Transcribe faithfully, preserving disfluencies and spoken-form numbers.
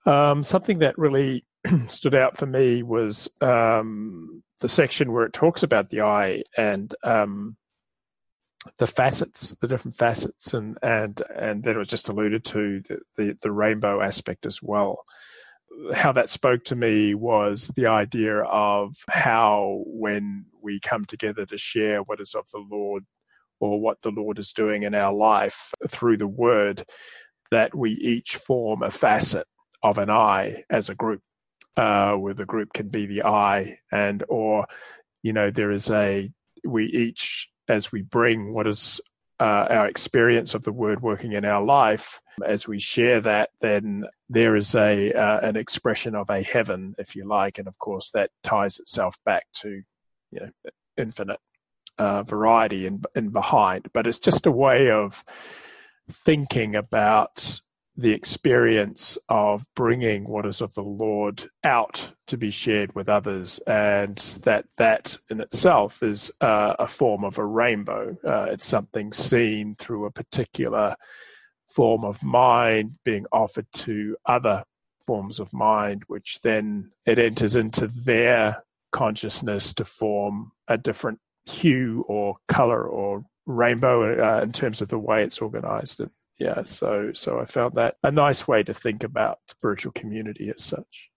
Um, something that really stood out for me was um, the section where it talks about the eye and um, the facets, the different facets, and and and then it was just alluded to the, the the rainbow aspect as well. How that spoke to me was the idea of how when we come together to share what is of the Lord or what the Lord is doing in our life through the Word, that we each form a facet of an eye as a group, uh, where the group can be the eye, and or you know there is a we each as we bring what is uh, our experience of the Word working in our life, as we share that, then there is a uh, an expression of a heaven, if you like, and of course that ties itself back to you know infinite uh, variety in, in behind. But it's just a way of thinking about the experience of bringing what is of the Lord out to be shared with others, and that that in itself is uh, a form of a rainbow. Uh, it's something seen through a particular form of mind being offered to other forms of mind, which then it enters into their consciousness to form a different hue or color or rainbow uh, in terms of the way it's organized. And yeah, so so I found that a nice way to think about spiritual community as such.